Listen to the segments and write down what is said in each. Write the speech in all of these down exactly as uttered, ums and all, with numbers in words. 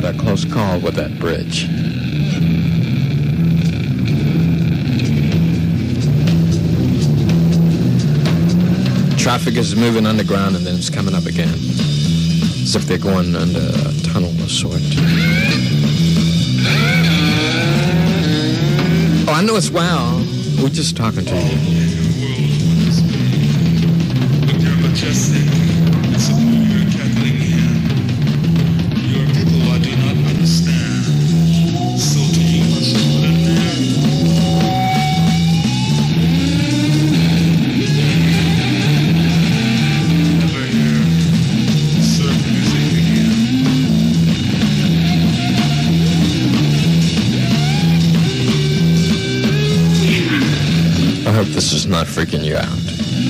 had a close call with that bridge. Traffic is moving underground and then it's coming up again, as if they're going under a tunnel of sort. Oh, I know it's well. We're just talking to you. This is not freaking you out.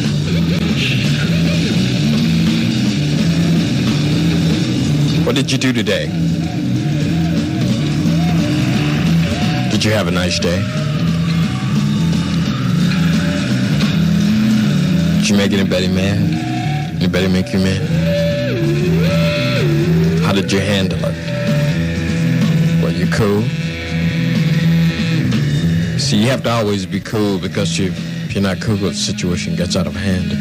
What did you do today? Did you have a nice day? Did you make anybody mad? Anybody make you mad? How did you handle it? Were you cool? See, you have to always be cool, because you If you're not cool, the situation gets out of hand.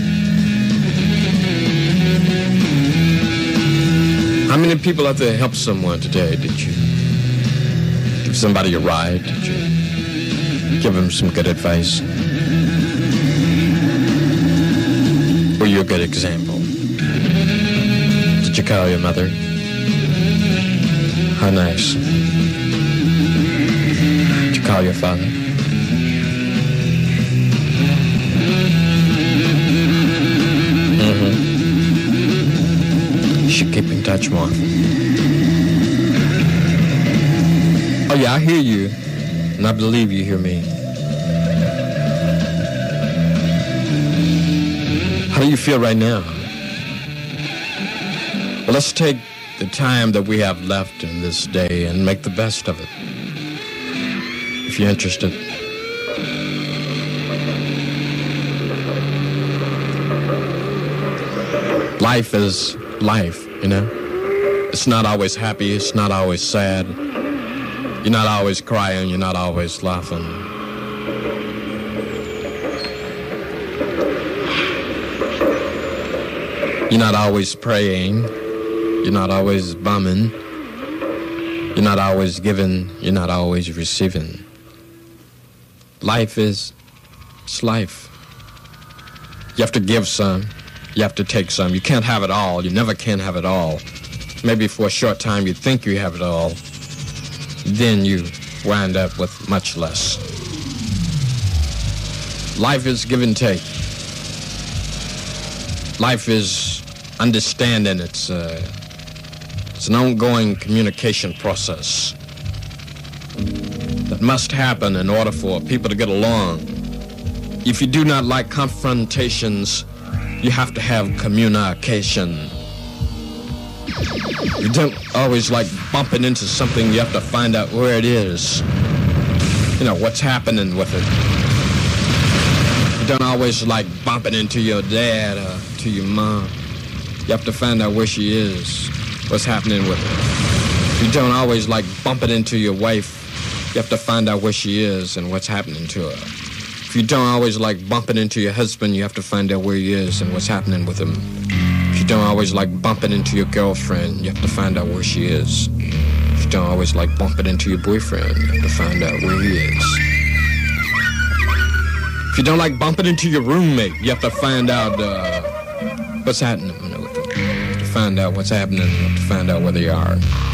How many people out there helped someone today? Did you give somebody a ride? Did you give them some good advice? Were you a good example? Did you call your mother? How nice. Did you call your father? Keep in touch more. Oh yeah, I hear you, and I believe you hear me. How do you feel right now? Well, let's take the time that we have left in this day and make the best of it, if you're interested. Life is life, you know. It's not always happy, it's not always sad. You're not always crying, you're not always laughing. You're not always praying, you're not always bumming. You're not always giving, you're not always receiving. Life is, it's life. You have to give some. You have to take some. You can't have it all. You never can have it all. Maybe for a short time you think you have it all. Then you wind up with much less. Life is give and take. Life is understanding. It's, uh, it's an ongoing communication process that must happen in order for people to get along. If you do not like confrontations, you have to have communication. You don't always like bumping into something. You have to find out where it is. You know, what's happening with it. You don't always like bumping into your dad or to your mom. You have to find out where she is, what's happening with her. You don't always like bumping into your wife. You have to find out where she is and what's happening to her. If you don't always like bumping into your husband, you have to find out where he is and what's happening with him. If you don't always like bumping into your girlfriend, you have to find out where she is. If you don't always like bumping into your boyfriend, you have to find out where he is. If you don't like bumping into your roommate, you have to find out uh, what's happening with them. You have to find out what's happening. You have to find out where they are.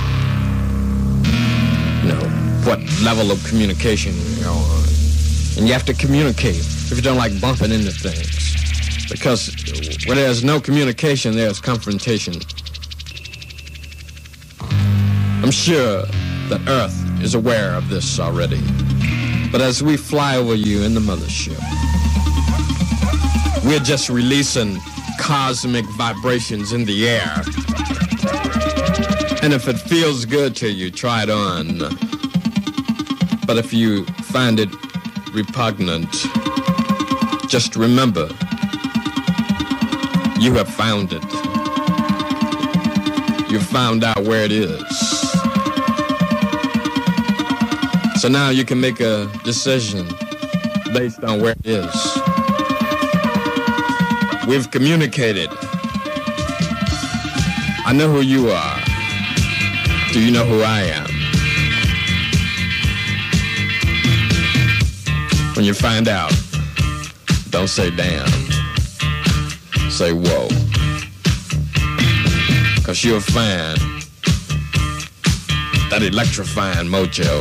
You know, what level of communication you're on. And you have to communicate if you don't like bumping into things. Because where there's no communication, there's confrontation. I'm sure that Earth is aware of this already. But as we fly over you in the mothership, we're just releasing cosmic vibrations in the air. And if it feels good to you, try it on. But if you find it repugnant, just remember, you have found it. You found out where it is. So now you can make a decision based on where it is. We've communicated. I know who you are. Do you know who I am? When you find out, don't say damn. Say whoa. 'Cause you'll find that electrifying mojo.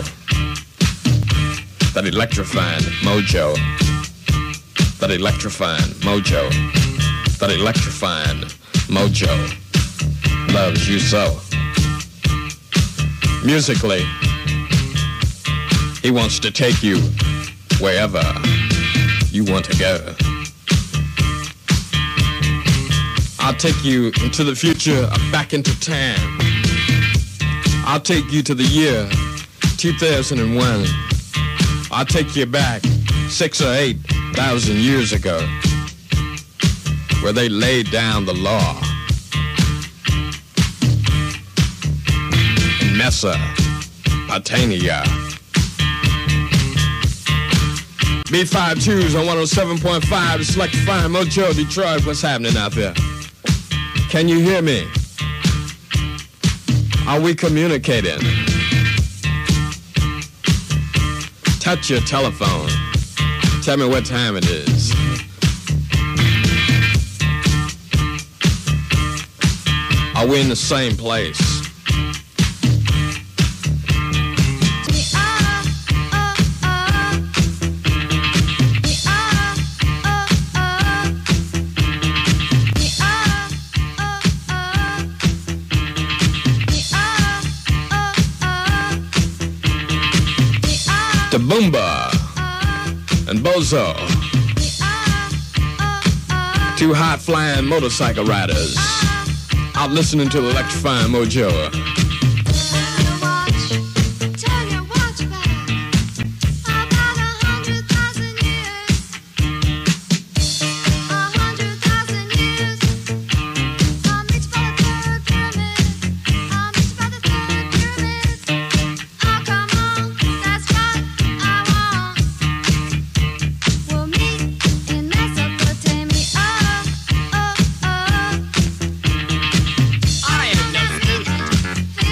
That electrifying mojo. That electrifying mojo. That electrifying mojo loves you so. Musically, he wants to take you wherever you want to go. I'll take you into the future, back into time. I'll take you to the year two thousand one. I'll take you back six or eight thousand years ago, where they laid down the law in Mesopotamia. B fifty-twos on one oh seven point five, it's Electrifying Mojo, Detroit. What's happening out there? Can you hear me? Are we communicating? Touch your telephone. Tell me what time it is. Are we in the same place? The Boomba and Bozo, two high-flying motorcycle riders out listening to the Electrifying Mojo. I am the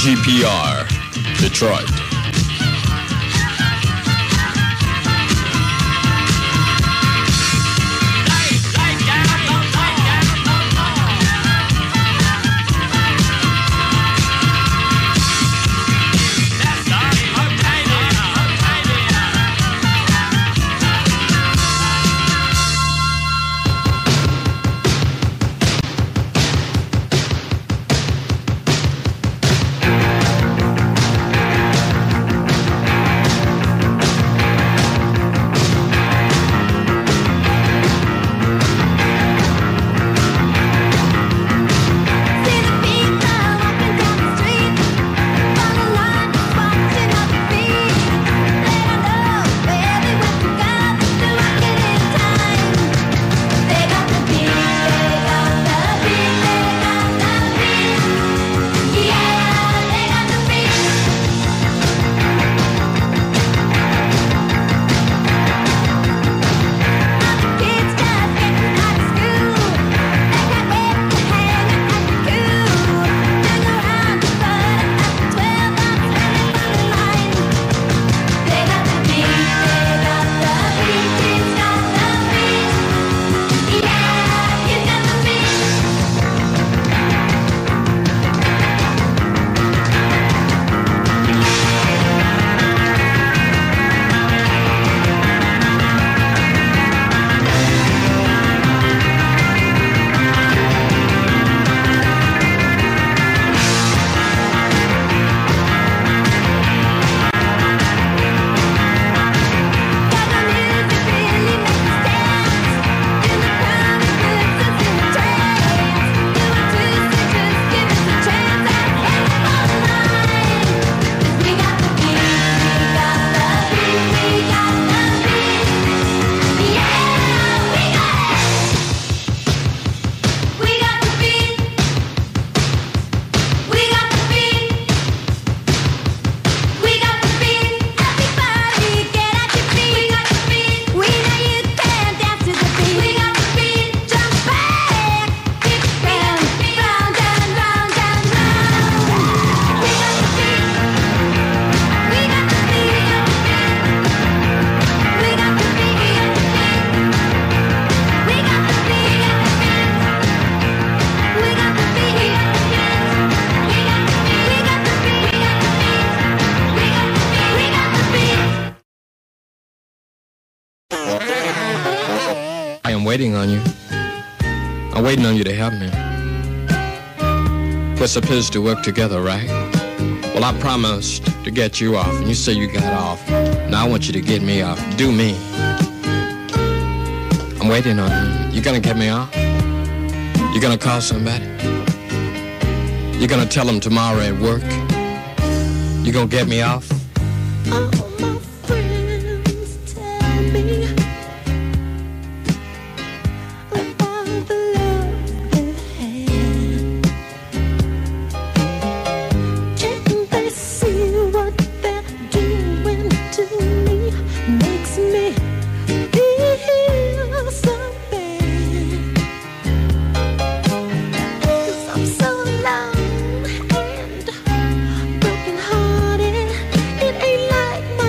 G P R, Detroit. I'm waiting on you. I'm waiting on you to help me. We're supposed to work together, right? Well, I promised to get you off, and you say you got off. Now I want you to get me off. Do me. I'm waiting on you. You gonna get me off? You gonna call somebody? You gonna tell them tomorrow at work? You gonna get me off? All my friends tell me about the love they've had. Can't they see what they're doing to me? Makes me feel so bad. 'Cause I'm so alone and broken hearted. It ain't like my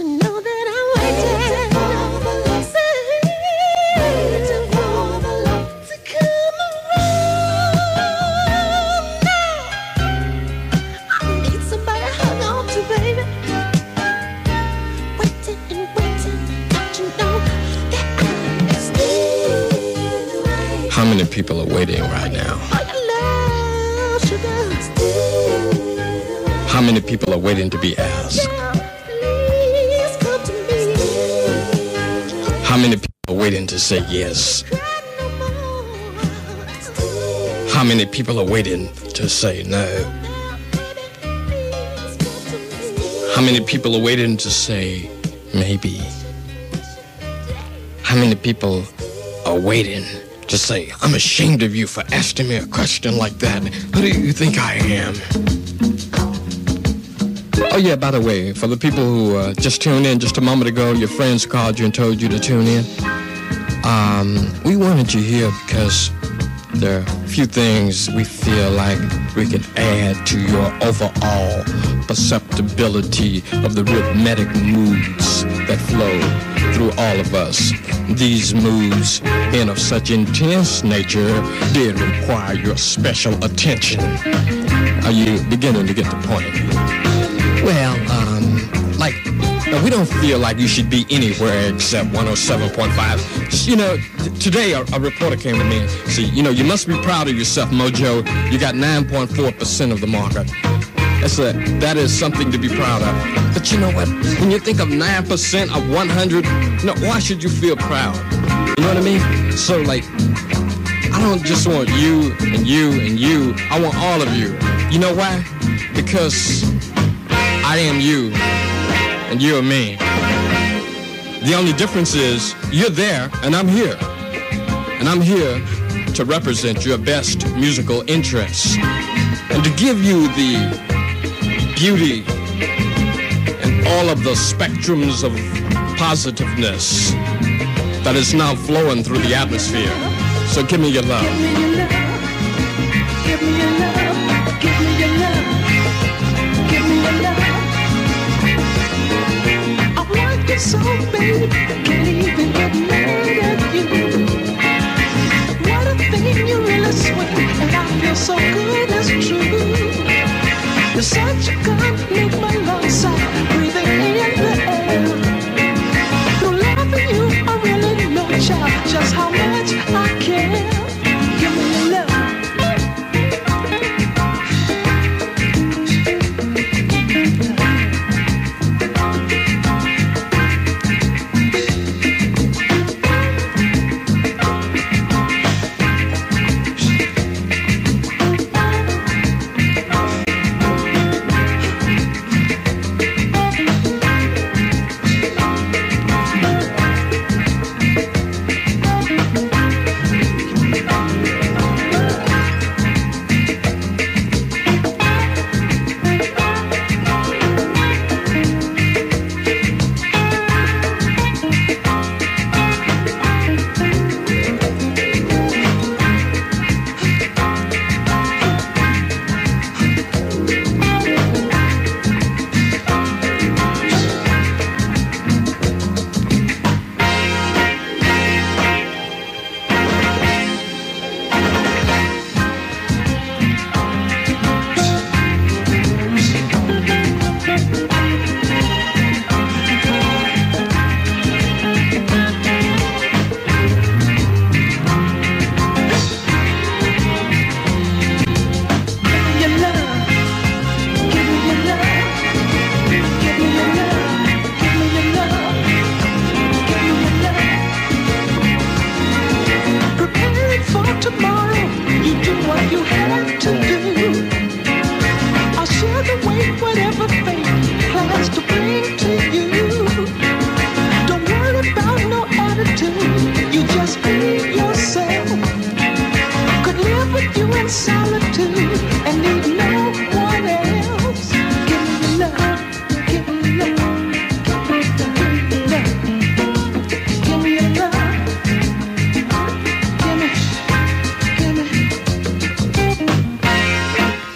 know that I'm waiting for the love to come around now. I need somebody to hang on to, baby. Waiting and waiting, don't you know that I'm still waiting? How many people are waiting right now? For your love, sugar, still waiting. How many people are waiting to be asked? Please come to me. How many people are waiting to say yes? Cry no more. Still How many people are waiting to say no? please come to me. How many people are waiting to say maybe? How many people are waiting to say, I'm ashamed of you for asking me a question like that? Who do you think I am? Oh yeah, by the way, for the people who uh, just tuned in just a moment ago, your friends called you and told you to tune in. Um, we wanted you here because there are a few things we feel like we can add to your overall perceptibility of the rhythmic moods that flow through all of us. These moods, being of such intense nature, did require your special attention. Are you beginning to get the point? Well, um, like, now we don't feel like you should be anywhere except one oh seven point five. You know, t- today a, a reporter came to me and said, you know, you must be proud of yourself, Mojo. You got nine point four percent of the market. That's a, that is something to be proud of. But you know what? When you think of nine percent of one hundred, you know, why should you feel proud? You know what I mean? So, like, I don't just want you and you and you. I want all of you. You know why? Because I am you, and you are me. The only difference is you're there, and I'm here. And I'm here to represent your best musical interests and to give you the beauty and all of the spectrums of positiveness that is now flowing through the atmosphere. So give me your love. Give me your love, give me your love, give me your love, give me your love. I want you so, baby, can't even get mad at you. What a thing, you really sweet, and I feel so good, it's true. You're such a good, make my lungs sound, breathing in the air. Through loving you, I really know, child, just how much I care. Give me your love.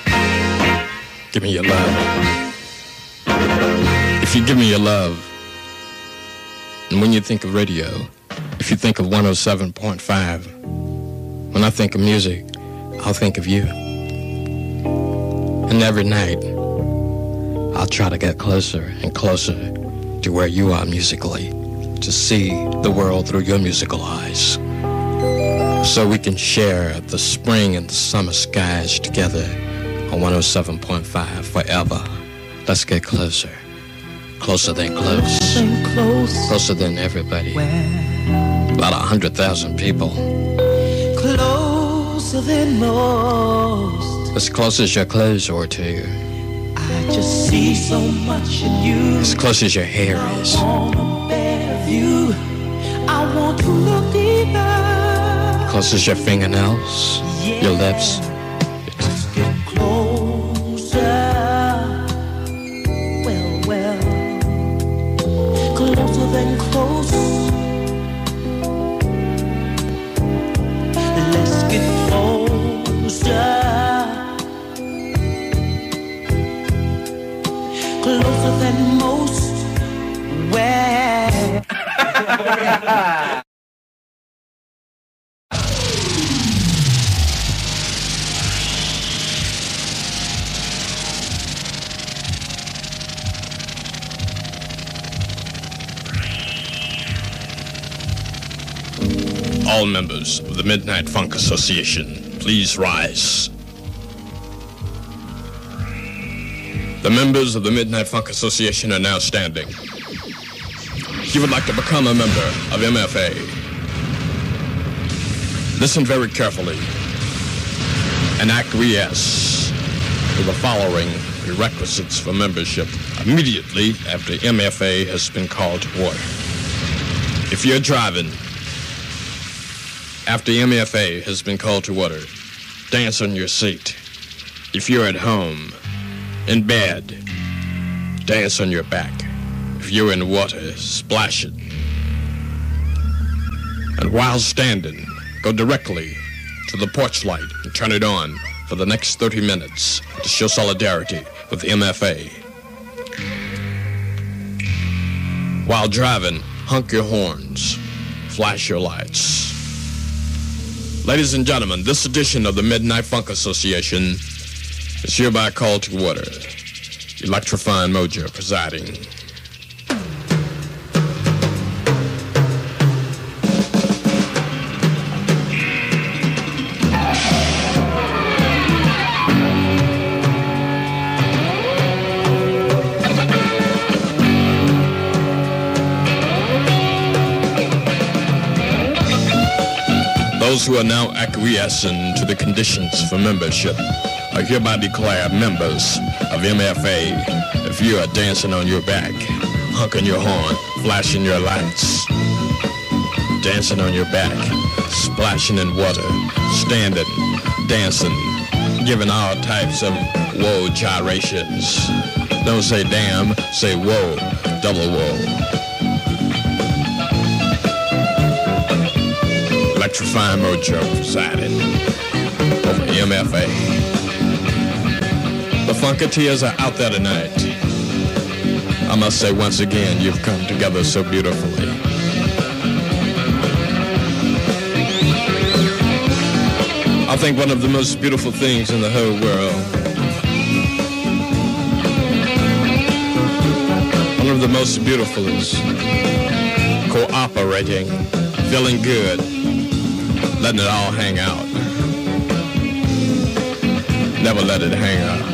Give me your love. If you give me your love, And when you think of radio, if you think of one oh seven point five, when I think of music, I'll think of you. And every night, I'll try to get closer and closer to where you are musically, to see the world through your musical eyes, so we can share the spring and the summer skies together on one oh seven point five forever. Let's get closer. Closer than close. Close. Closer than everybody. Where? About a hundred thousand people. Closer than most. As close as your clothes are to you. I just see so much in you. As close as your hair is. I want a better view. I want to look deeper. Close as your fingernails, yeah. Your lips. Let's get closer. Well, well. Closer than close. Let's get closer. Closer than most. Where? All members of the Midnight Funk Association, please rise. The members of the Midnight Funk Association are now standing. If you would like to become a member of M F A, listen very carefully and acquiesce to the following prerequisites for membership immediately after M F A has been called to order. If you're driving, after M F A has been called to order, dance on your seat. If you're at home, in bed, dance on your back. If you're in water, splash it. And while standing, go directly to the porch light and turn it on for the next thirty minutes to show solidarity with M F A. While driving, honk your horns, flash your lights. Ladies and gentlemen, this edition of the Midnight Funk Association is hereby called to order. Electrifying Mojo presiding. Those who are now acquiescing to the conditions for membership are hereby declared members of M F A. If you are dancing on your back, honking your horn, flashing your lights, dancing on your back, splashing in water, standing, dancing, giving all types of whoa gyrations. Don't say damn, say whoa, double whoa. Electrifying Mojo presiding over M F A. The Funketeers are out there tonight. I must say once again, you've come together so beautifully. I think one of the most beautiful things in the whole world, one of the most beautiful is cooperating, feeling good, letting it all hang out. Never let it hang out.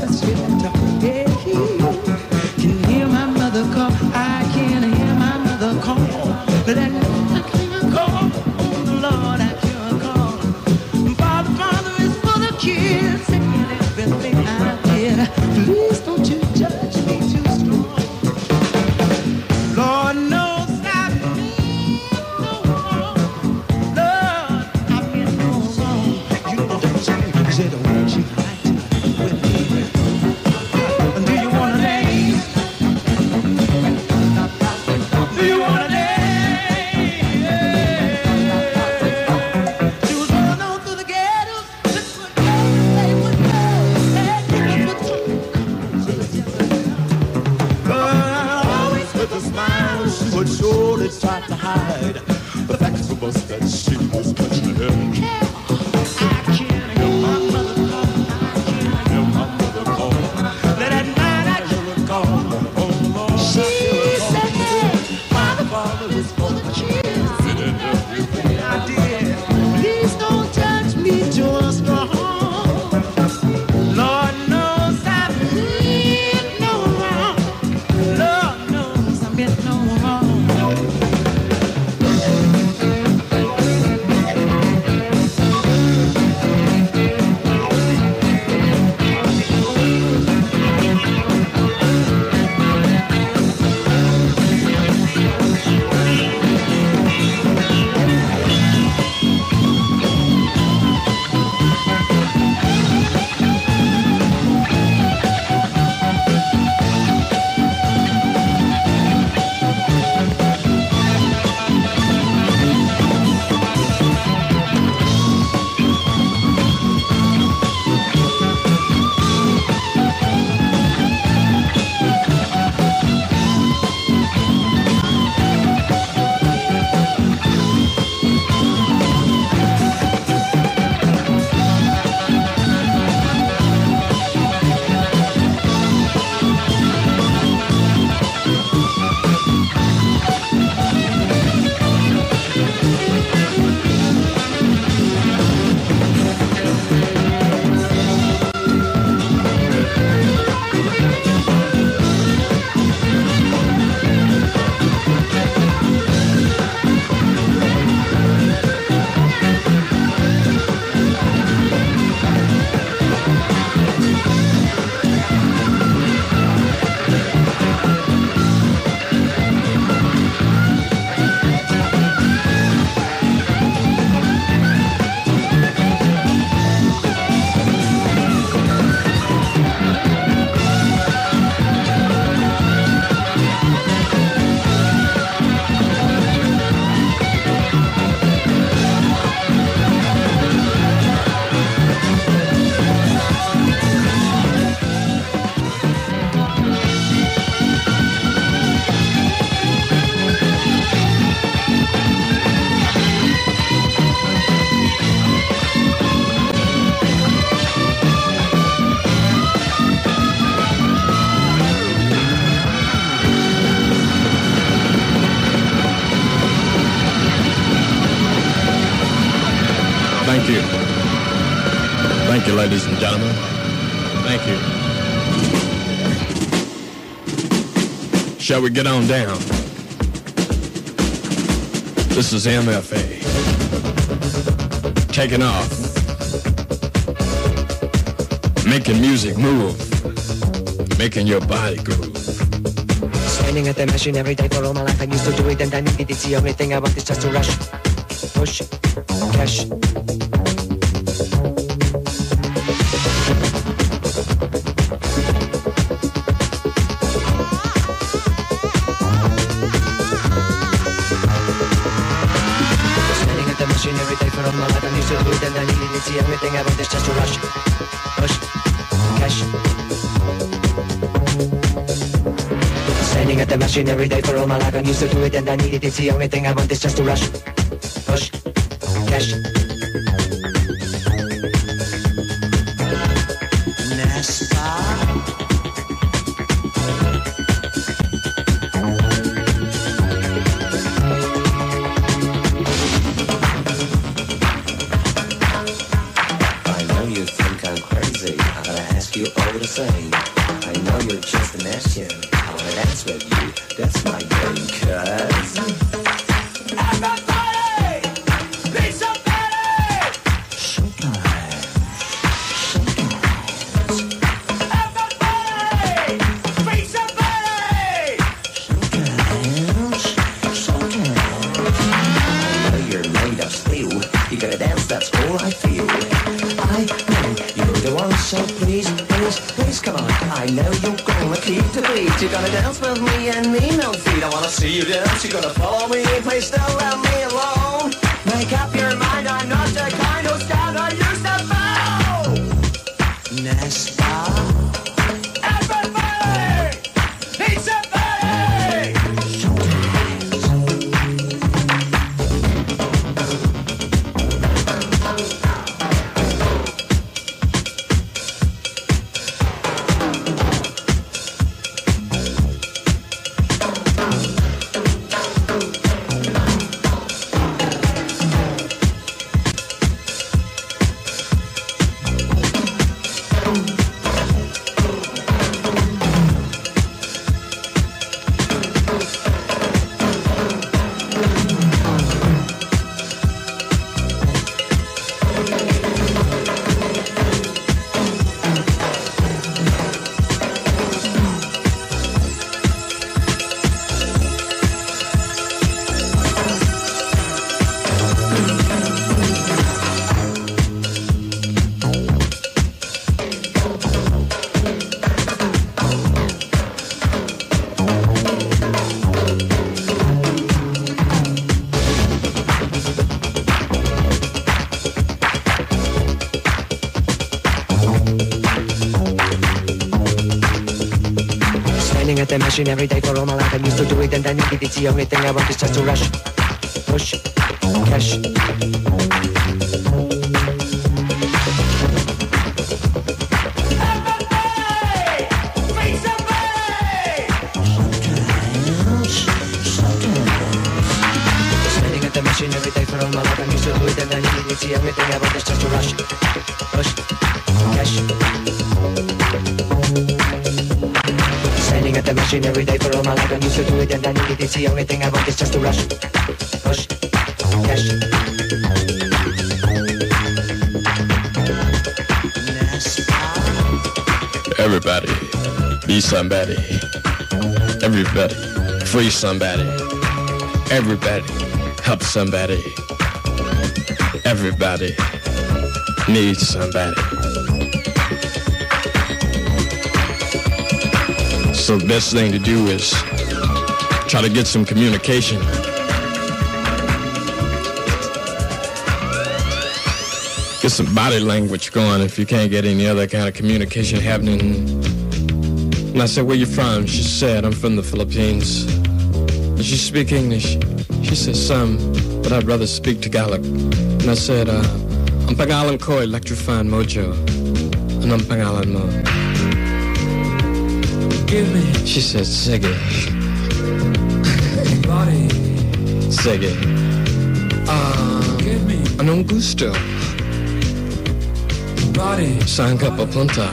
the sweet talk. Yeah, can hear my mother call. I can hear my mother call. But I can't call. Oh Lord, I can't call. Father, Father is for the kids and everything I did. Please don't you judge me too strong. Lord knows I've been no wrong. Lord, I've been no wrong. You know that you said the word you like with me. Do you wanna dance? Do you wanna dance? She was running on through the ghettos. This would go, they would go. And this would talk. Always with a smile, she would surely try to hide the fact was that she was touching her. I can't hear my mother call. I can't hear my mother call. That at night I hear her call. Oh Lord, she said, Father, Father is for the kids. And everything I did. Please don't touch me too strong. Lord knows I've been no wrong. Lord knows I've been no wrong. Thank you. Thank you, ladies and gentlemen. Thank you. Shall we get on down? This is M F A. Taking off. Making music move. Making your body groove. Standing at the machine every day for all my life. I used to do it and I needed it. It's the only thing I want is just to rush. Push. Cash. Standing at the machine every day for all my life. I used to do it and I needed it. It's the only thing I want is just to rush. Push. Cash. Standing at the machine every day for all my life. I used to do it and I needed it. It's the only thing I want is just to rush. Push. Cash. say, I know you're just a mess here. I wanna dance with you. That's my game, cuz. Everybody, be somebody. Sometimes, sometimes. Everybody, be somebody. Sometimes, sometimes. I know you're made of steel. You gotta dance, that's all I feel. I know you're the one, so please, please, please come on. I know you're gonna keep the beat. You're gonna dance with me and me, no feet. I wanna see you dance, you're gonna follow me. Please don't let me alone. Make up your mind, I'm not the kind of scout I used to bow. Nesta. Everybody, need somebody. At the machine every day for all my life. I used to do it and I needed it. It's the only thing I want is just to rush, push, cash. Standing at the machine every day for all my life. I used to do it and I needed it. It's the only thing I want is just to rush, push, cash. Standing at the machine every day for all my life. I'm used to do it and I need it. It's the only thing I want is just to rush, push, cash. Everybody, be somebody. Everybody, free somebody. Everybody, help somebody. Everybody, needs somebody. So the best thing to do is try to get some communication. Get some body language going if you can't get any other kind of communication happening. And I said, where you from? She said, I'm from the Philippines. Does she speak English? She said, some, but I'd rather speak Tagalog. And I said, uh, ang pangalan ko Electrifying Mojo. Anong pangalan mo? Give me. She said, sige. Body. Sige. Ah, Give me. anong gusto? Body. Saan ka papunta?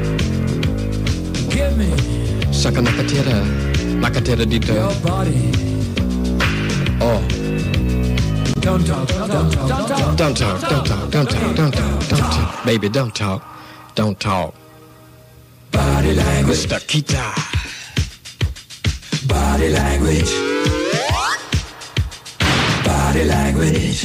Give me. Saan ka nakatira? Nakatira dito? Your body. Oh. Don't talk. Don't talk. Don't talk. Don't talk, don't talk, don't talk, don't talk, don't talk. Baby, don't talk. Don't talk. Body language. Mister Kita. Body language. Body language.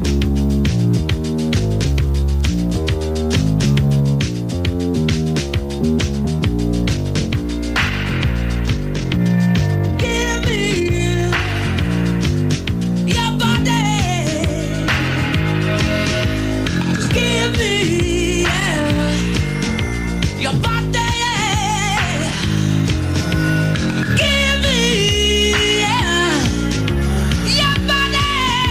Give me your body. Give me your body. Give me your body.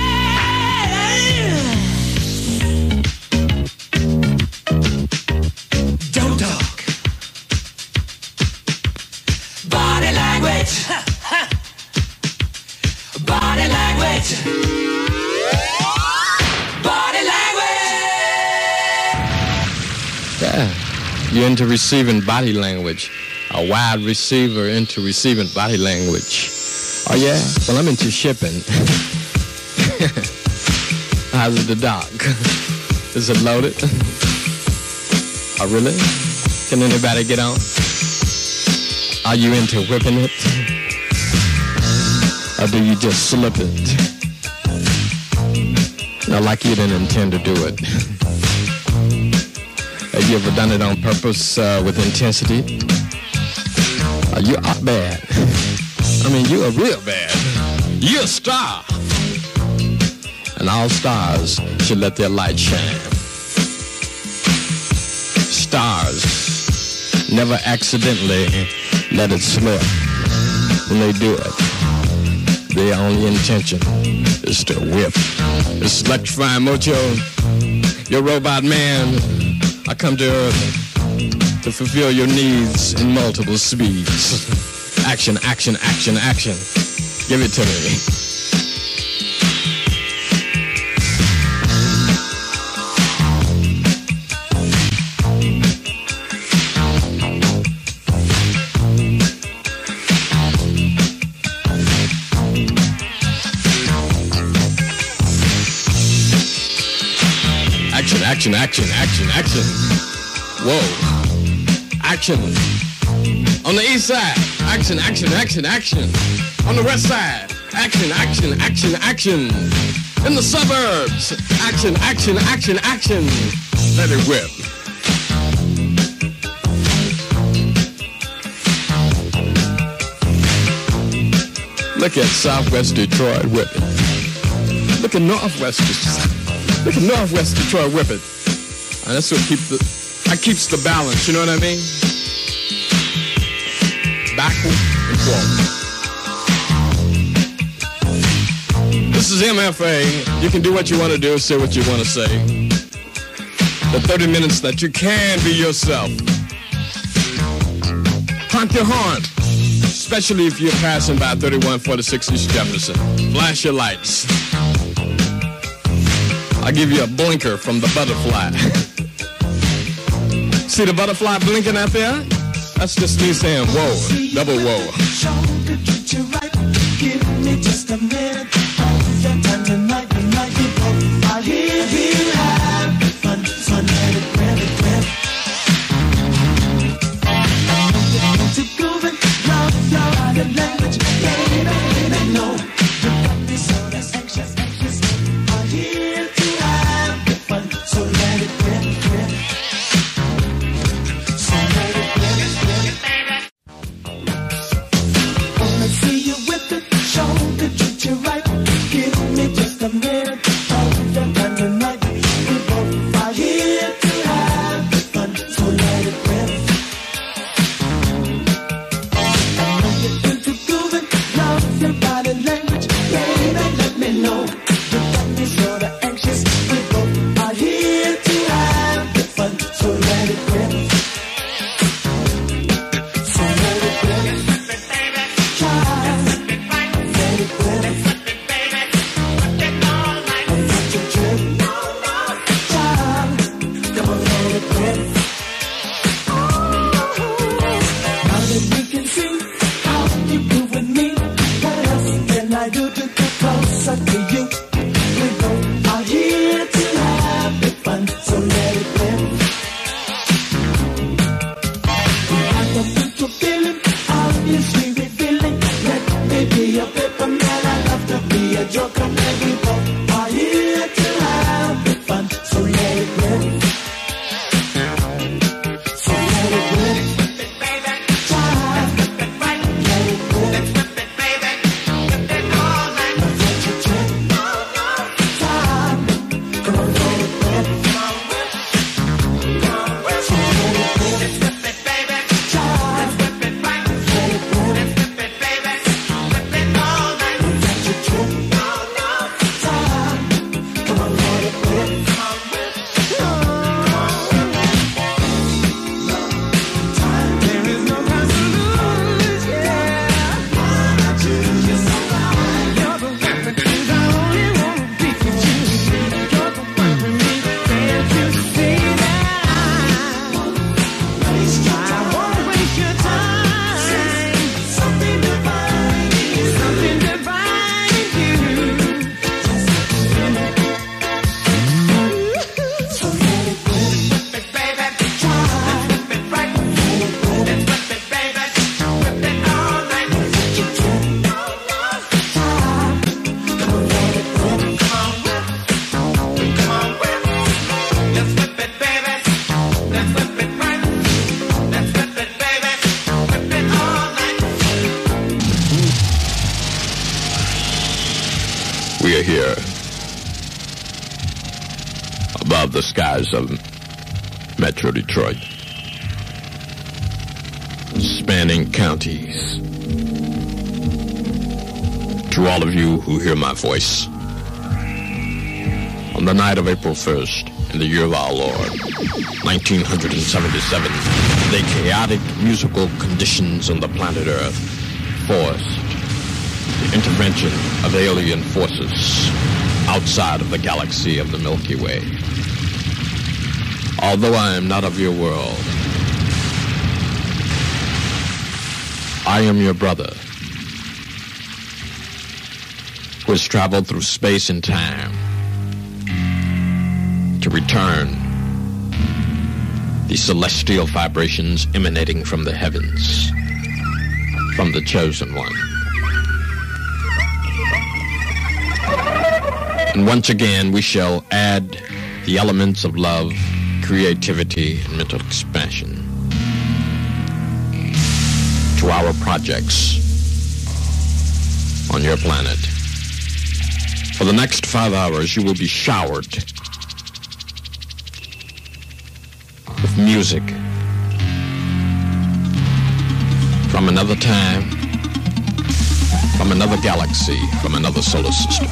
Don't talk. Body language. Body language. Body language. Yeah. You're into receiving body language. A wide receiver into receiving body language. Oh, yeah? Well, I'm into shipping. How's it the dock? Is it loaded? Oh, really? Can anybody get on? Are you into whipping it? Or do you just slip it? Now, like you didn't intend to do it. Have you ever done it on purpose uh, with intensity? Oh, you are bad. I mean, you are real bad. You're a star. And all stars should let their light shine. Stars never accidentally let it slip. When they do it, their only intention is to whip. It's electrifying Mojo, your robot man. I come to Earth to fulfill your needs in multiple speeds. Action, action, action, action. Give it to me. Action, action, action, action. Whoa. Action. On the east side. Action, action, action, action. On the west side. Action, action, action, action. In the suburbs. Action, action, action, action. Let it whip. Look at Southwest Detroit whipping. Look at Northwest Detroit. Look at Northwest Detroit whipping. And that's what keeps the, that keeps the balance, you know what I mean? Backward and forward. This is M F A. You can do what you want to do, say what you want to say. The thirty minutes that you can be yourself. Honk your horn, especially if you're passing by thirty-one forty-six East Jefferson. Flash your lights. I'll give you a blinker from the butterfly. See the butterfly blinking out there? That's just me saying whoa, double whoa. Give me just a minute. Time tonight, tonight, I hear you have fun, so let it grab it, grab it. To go and love your other language, baby, baby, no. You got me so that's anxious, anxious. I hear to have fun, so let it grab it, grab it. So let it grab it, grab it. Wanna see you with it, show the treat you right. Give me just a minute, all the time tonight. We both are here to have fun, so let it grab it. I know you're into grooving, here above the skies of Metro Detroit, spanning counties. To all of you who hear my voice, on the night of April first, in the year of our Lord, nineteen seventy-seven, the chaotic musical conditions on the planet Earth forced the intervention of alien forces outside of the galaxy of the Milky Way. Although I am not of your world, I am your brother, who has traveled through space and time to return the celestial vibrations emanating from the heavens, from the chosen one. And once again, we shall add the elements of love, creativity, and mental expansion to our projects on your planet. For the next five hours, you will be showered with music from another time, from another galaxy, from another solar system.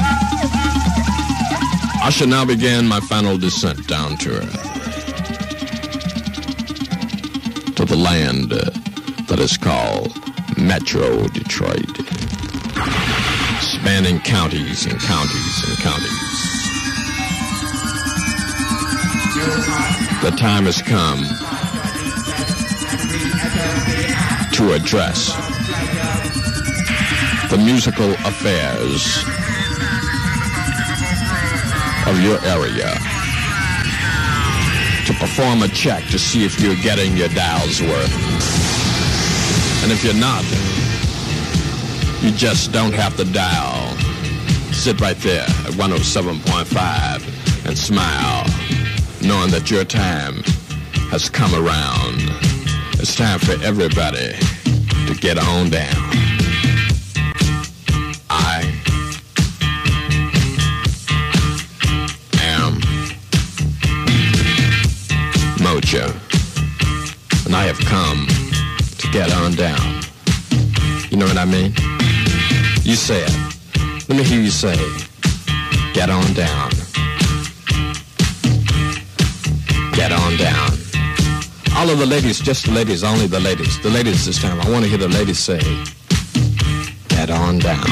I shall now begin my final descent down to Earth, to the land uh, that is called Metro Detroit, spanning counties and counties and counties. The time has come to address the musical affairs of your area, to perform a check to see if you're getting your dial's worth. And if you're not, you just don't have to dial. Sit right there at one oh seven point five and smile, knowing that your time has come around. It's time for everybody to get on down. I am Mojo, and I have come to get on down. You know what I mean? You say it. Let me hear you say, get on down. Get on down. All of the ladies, just the ladies, only the ladies. The ladies this time. I want to hear the ladies say, get on down.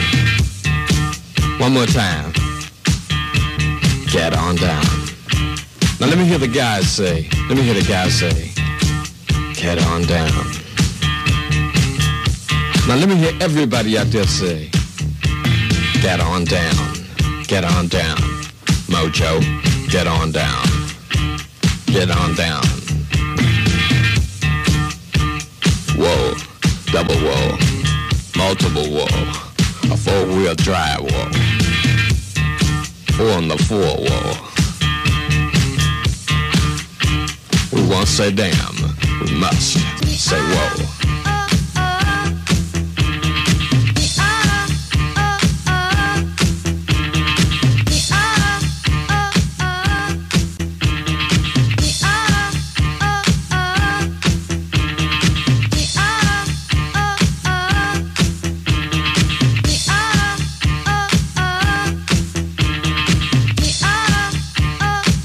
One more time. Get on down. Now let me hear the guys say, let me hear the guys say, get on down. Now let me hear everybody out there say, get on down. Get on down. Mojo, get on down. Get on down. Whoa, double whoa, multiple whoa, a four-wheel drive whoa, four on the four whoa. We won't say damn, we must say whoa.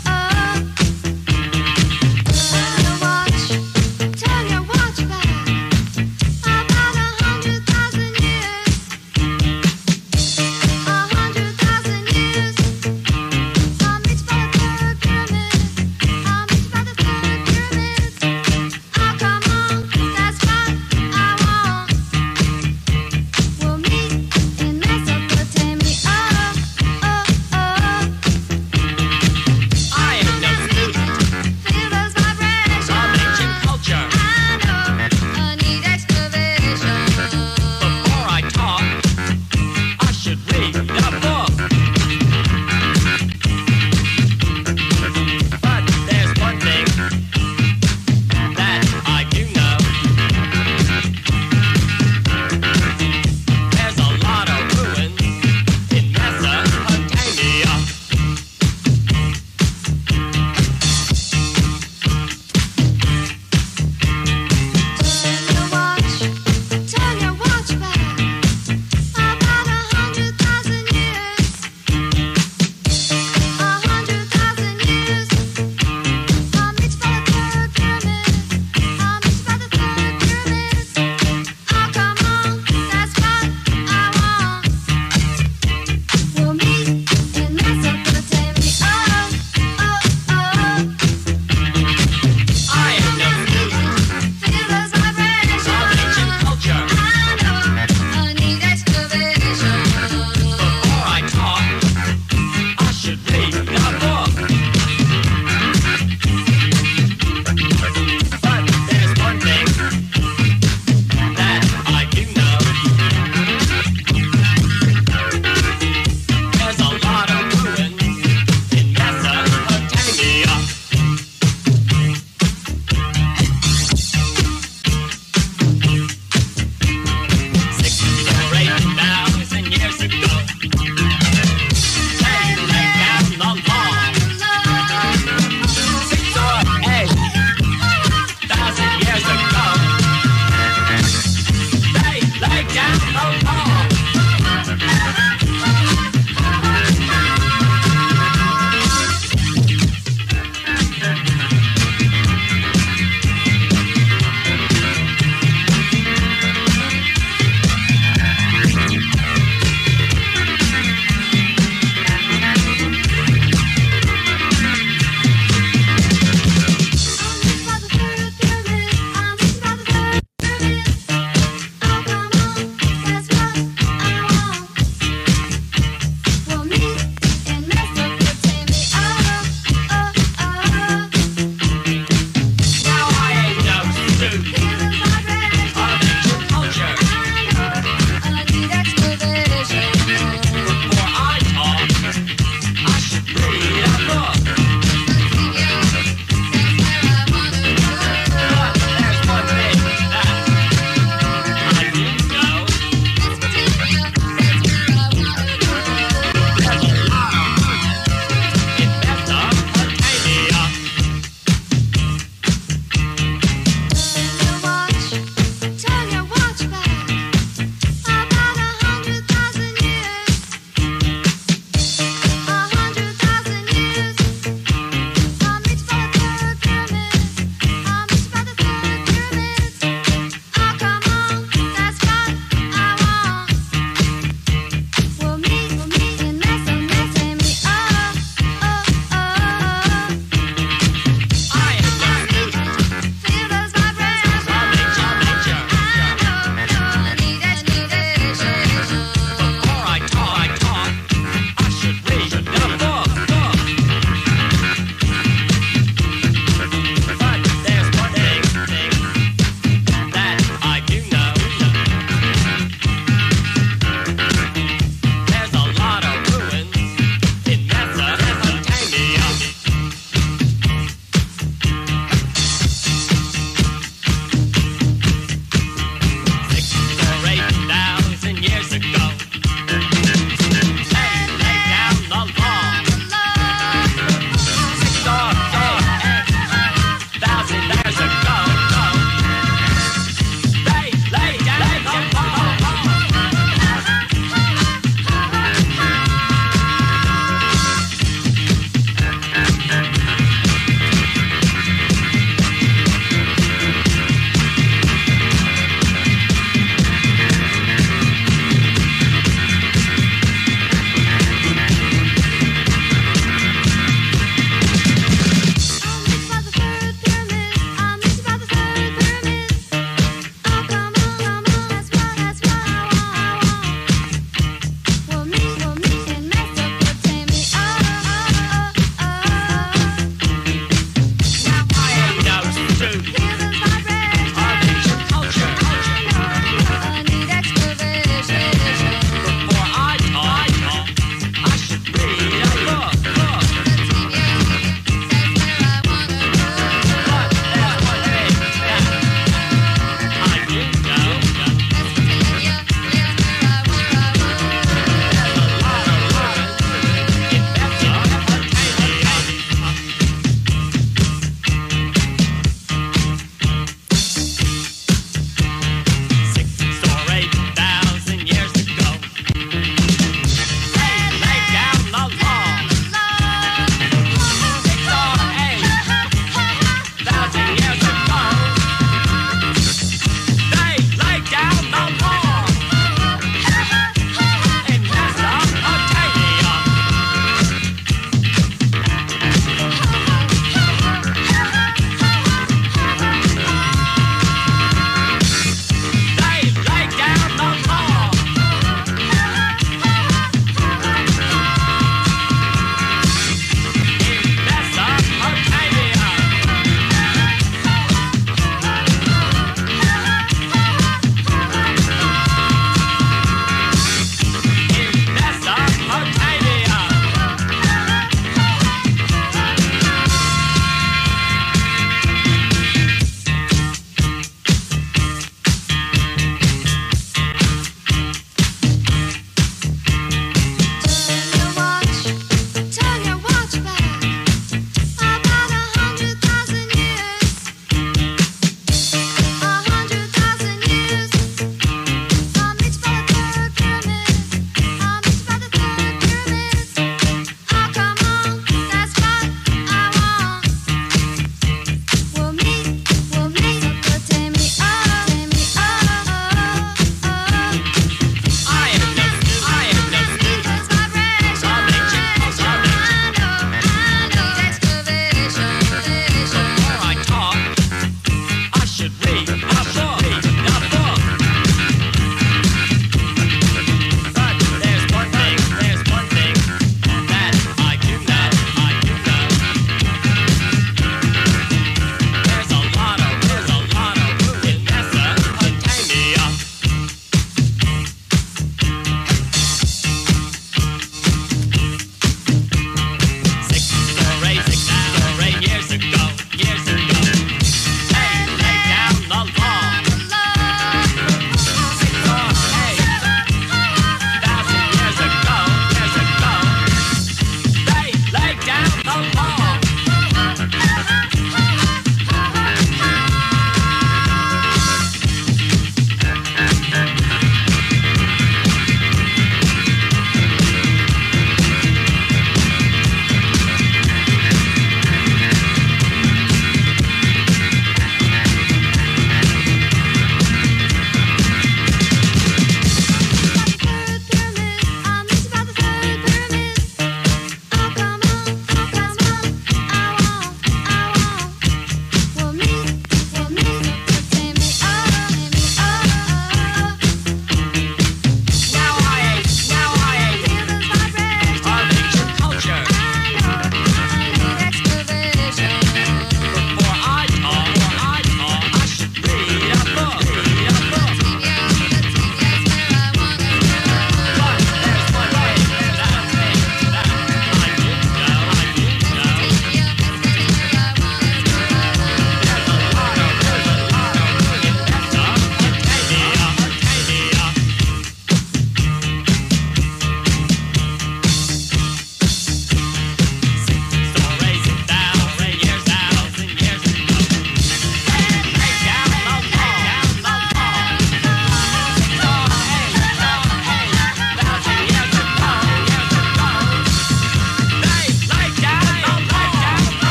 Turn your watch back.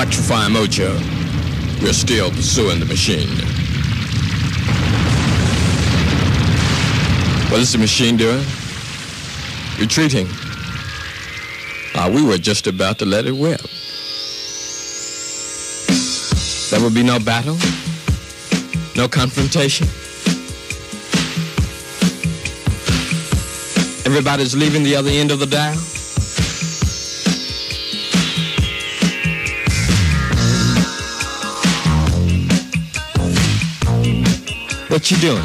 Electrify Mojo. We're still pursuing the machine. What is the machine doing? Retreating. Uh, we were just about to let it whip. There would be no battle, no confrontation. Everybody's leaving the other end of the dial. What you doing?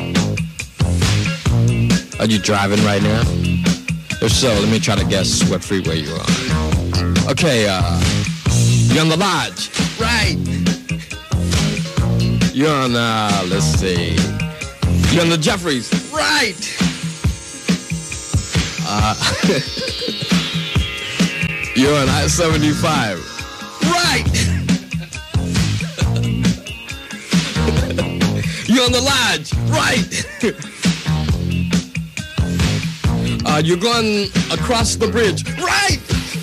Are you driving right now? If so, let me try to guess what freeway you're on. Okay, uh, you're on the Lodge. Right. You're on, uh, let's see. You're on the Jeffries. Right. Uh, you're on I seventy-five. Right. You're on the Lodge. Right. Uh, you're going across the bridge. Right.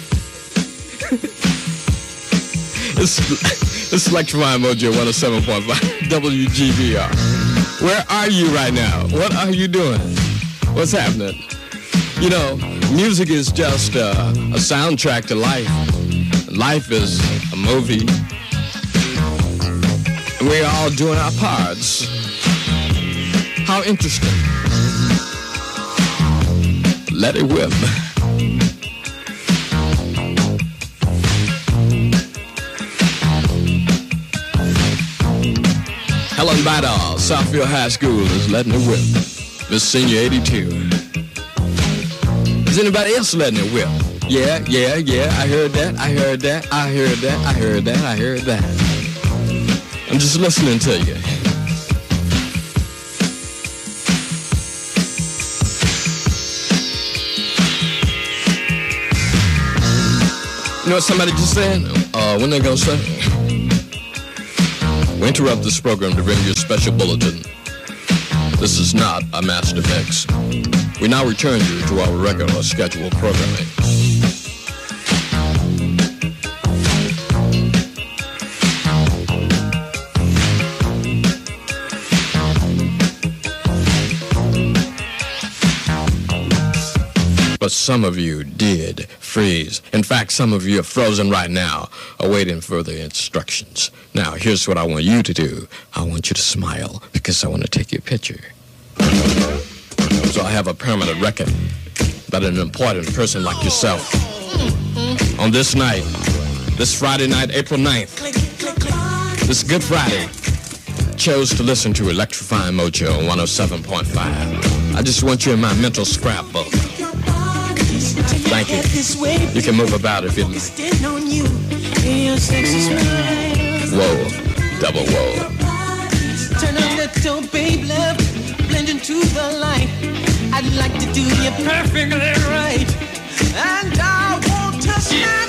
it's, it's Electrify Mojo one oh seven point five W G B R. Where are you right now? What are you doing? What's happening? You know, music is just uh, a soundtrack to life. Life is a movie. And we're all doing our parts. How interesting. Let it whip. Helen Vidal, Southfield High School is letting it whip. Miss Senior eighty-two. Is anybody else letting it whip? Yeah, yeah, yeah, I heard that, I heard that, I heard that, I heard that, I heard that. I'm just listening to you. You know what somebody just said? Uh, when they gonna say? We interrupt this program to bring you a special bulletin. This is not a master mix. We now return you to our regular scheduled programming. But some of you did freeze. In fact, some of you are frozen right now, awaiting further instructions. Now, here's what I want you to do. I want you to smile, because I want to take your picture. So I have a permanent record that an important person like yourself, on this night, this Friday night, April ninth, this Good Friday, chose to listen to Electrify Mojo on one oh seven point five. I just want you in my mental scrapbook. Thank you. You can move about if you like. Whoa, double whoa. Turn on that dope, babe, love, blend into the light. I'd like to do you perfectly right, and I want to snap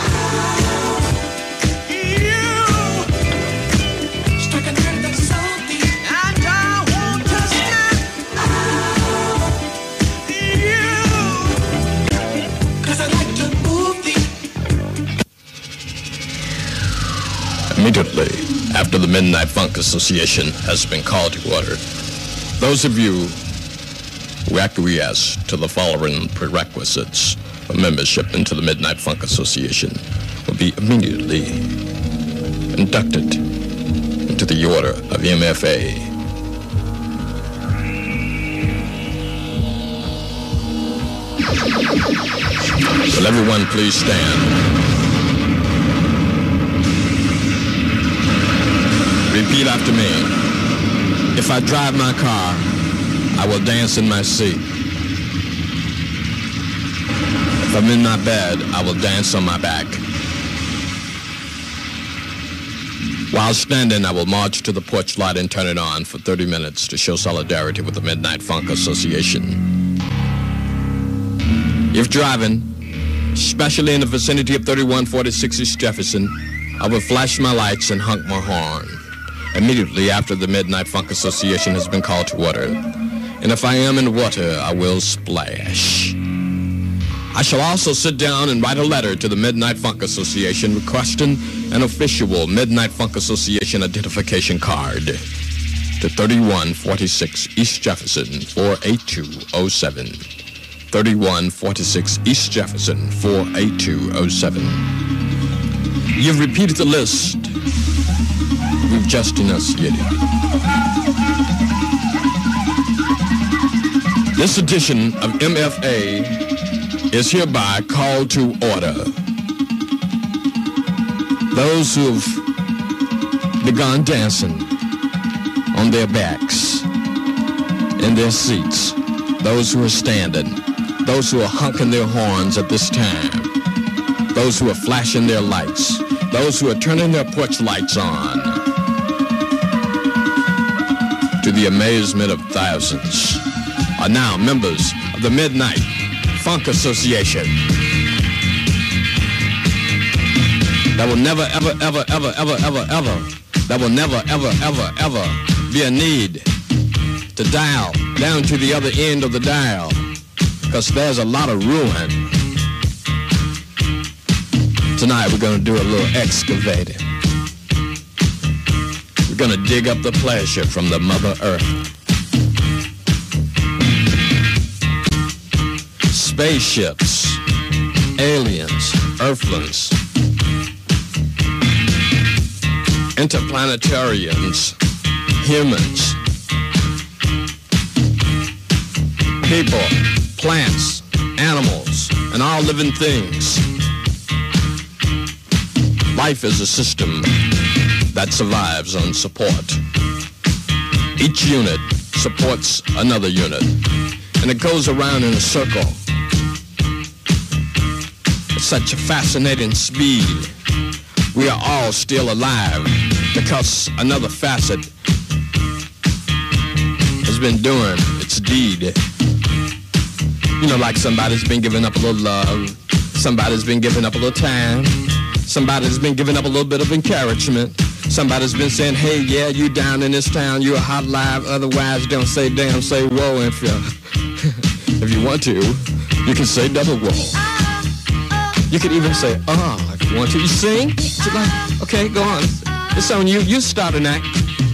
you, strike a nerve that's so deep, and I want to snap you, 'cause I like to move the. Immediately after the Midnight Funk Association has been called to order, those of you who acquiesce to the following prerequisites for membership into the Midnight Funk Association will be immediately inducted into the order of M F A. Will everyone please stand? Repeat after me. If I drive my car, I will dance in my seat. If I'm in my bed, I will dance on my back. While standing, I will march to the porch light and turn it on for thirty minutes to show solidarity with the Midnight Funk Association. If driving, especially in the vicinity of thirty-one forty-six East Jefferson, I will flash my lights and honk my horn immediately after the Midnight Funk Association has been called to order. And if I am in water, I will splash. I shall also sit down and write a letter to the Midnight Funk Association requesting an official Midnight Funk Association identification card to thirty-one forty-six East Jefferson, four eight two oh seven. thirty-one forty-six East Jefferson, four eight two oh seven. You've repeated the list. We've just enunciated. This edition of M F A is hereby called to order. Those who've begun dancing on their backs, in their seats, those who are standing, those who are honking their horns at this time, those who are flashing their lights, those who are turning their porch lights on, to the amazement of thousands, are now members of the Midnight Funk Association. That will never, ever, ever, ever, ever, ever, ever, that will never, ever, ever, ever be a need to dial down to the other end of the dial, because there's a lot of ruin. Tonight we're going to do a little excavating. We're going to dig up the pleasure from the Mother Earth. Spaceships, aliens, earthlings, interplanetarians, humans, people, plants, animals, and all living things. Life is a system that survives on support. Each unit supports another unit, and it goes around in a circle at such a fascinating speed. We are all still alive because another facet has been doing its deed. You know, like somebody's been giving up a little love, somebody's been giving up a little time, somebody's been giving up a little bit of encouragement, somebody's been saying, hey, yeah, you down in this town, you're hot live, otherwise don't say damn, say whoa. If you, if you want to, you can say double whoa. You could even say, ah, if you want to. You sing? You like, okay, go on. It's on you. You start an act.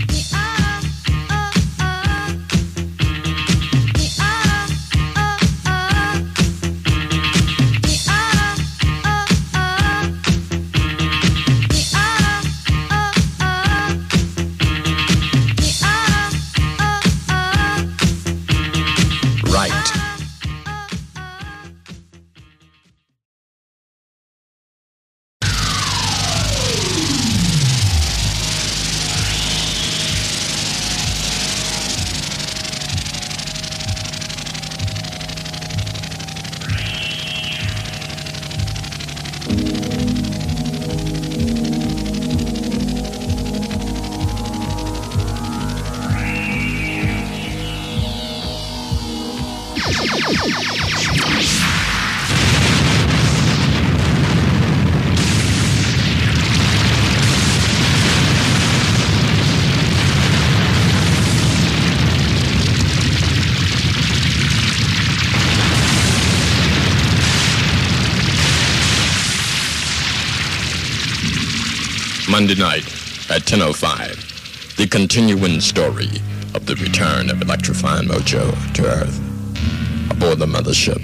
Monday night at ten oh five, the continuing story of the return of Electrifying Mojo to Earth aboard the mothership.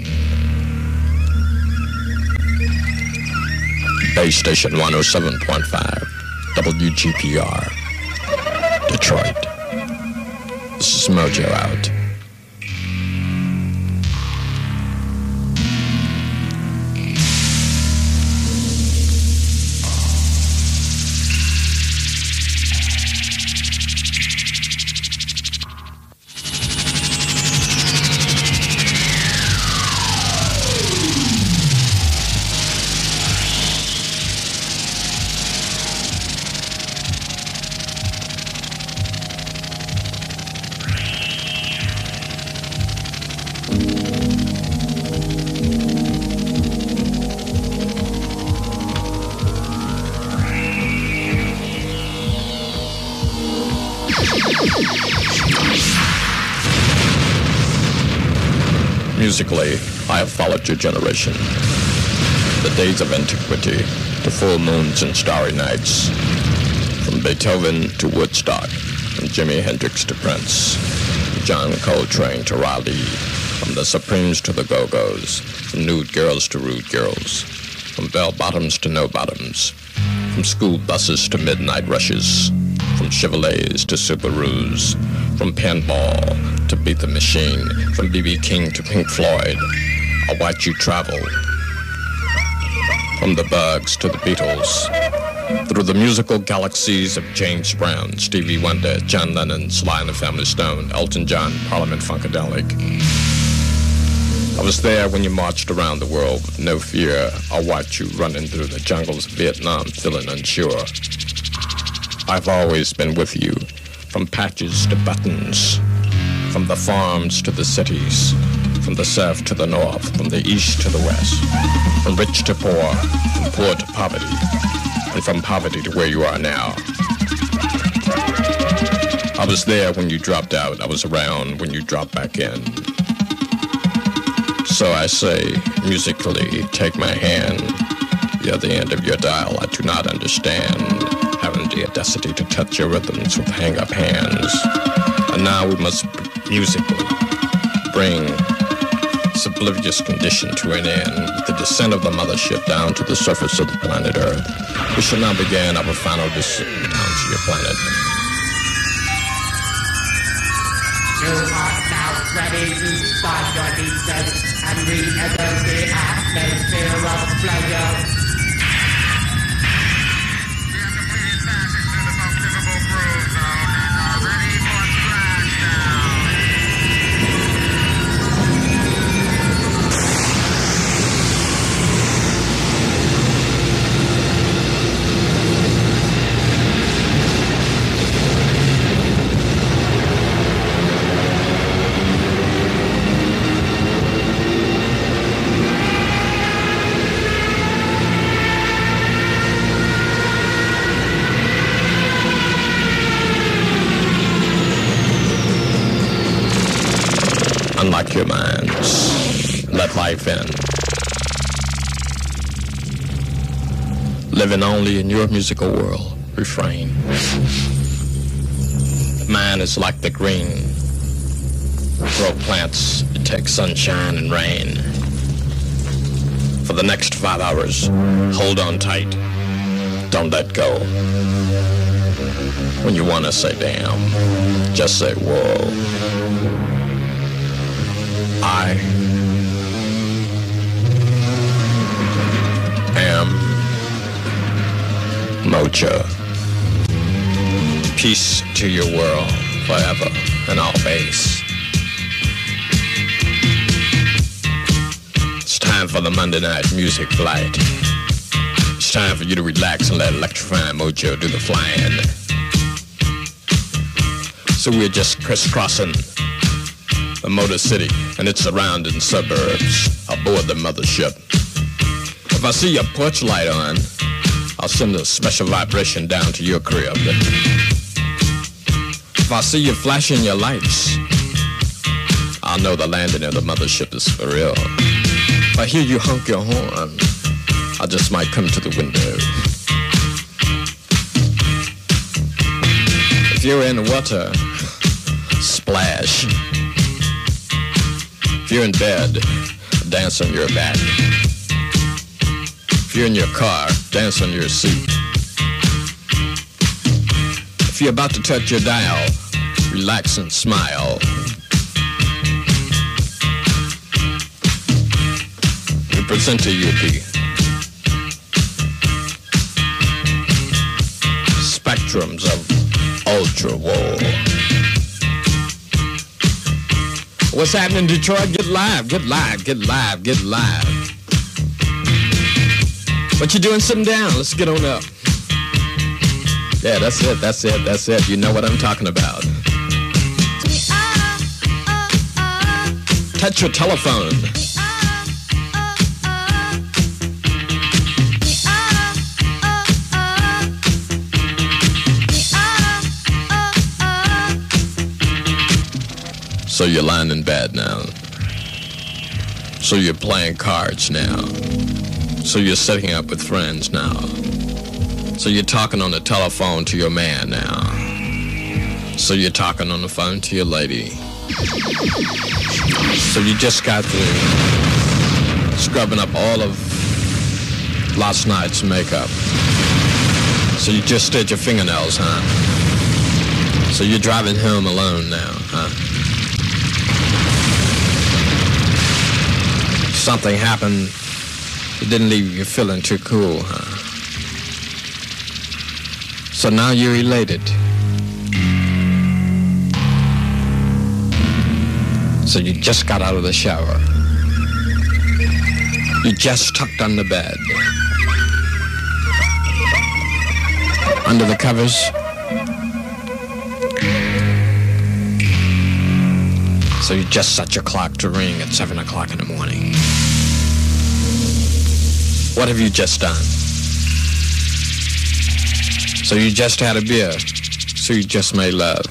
Base station one oh seven point five, W G P R, Detroit. This is Mojo out. Musically, I have followed your generation. The days of antiquity, to full moons and starry nights. From Beethoven to Woodstock, from Jimi Hendrix to Prince, from John Coltrane to Raleigh, from the Supremes to the Go-Go's, from nude girls to rude girls, from bell-bottoms to no-bottoms, from school buses to midnight rushes, from Chevrolets to Subarus, from pinball to Beat the Machine, from B B King to Pink Floyd, I'll watch you travel. From the Bugs to the Beatles, through the musical galaxies of James Brown, Stevie Wonder, John Lennon, Sly and the Family Stone, Elton John, Parliament Funkadelic. I was there when you marched around the world with no fear. I'll watch you running through the jungles of Vietnam, feeling unsure. I've always been with you, from patches to buttons, from the farms to the cities, from the south to the north, from the east to the west, from rich to poor, from poor to poverty, and from poverty to where you are now. I was there when you dropped out. I was around when you dropped back in. So I say, musically, take my hand. The other end of your dial I do not understand, having the audacity to touch your rhythms with hang-up hands. And now we must musically bring this oblivious condition to an end, with the descent of the mothership down to the surface of the planet Earth. We shall now begin our final descent down to your planet. You are now ready to start your descent and re-enter the atmosphere of pleasure. Unlock your minds. Let life in. Living only in your musical world. Refrain. Man is like the green. Grow plants. It takes sunshine and rain. For the next five hours, hold on tight. Don't let go. When you want to say damn, just say whoa. I am Mocha. Peace to your world forever and always. It's time for the Monday night music flight. It's time for you to relax and let electrifying Mojo do the flying. So we're just crisscrossing the Motor City and its surrounding suburbs aboard the mothership. If I see your porch light on, I'll send a special vibration down to your crib. If I see you flashing your lights, I'll know the landing of the mothership is for real. If I hear you honk your horn, I just might come to the window. If you're in the water, splash. If you're in bed, dance on your back. If you're in your car, dance on your seat. If you're about to touch your dial, relax and smile. We present to you the spectrums of Ultra War. What's happening in Detroit? Get live, get live, get live, get live. What you doing sitting down? Let's get on up. Yeah, that's it, that's it, that's it. You know what I'm talking about. Touch your telephone. So you're lying in bed now. So you're playing cards now. So you're setting up with friends now. So you're talking on the telephone to your man now. So you're talking on the phone to your lady. So you just got through scrubbing up all of last night's makeup. So you just did your fingernails, huh? So you're driving home alone now, huh? Something happened. It didn't leave you feeling too cool, huh? So now you're elated. So you just got out of the shower. You just tucked under bed. Under the covers. So you just set your clock to ring at seven o'clock in the morning. What have you just done? So you just had a beer. So you just made love.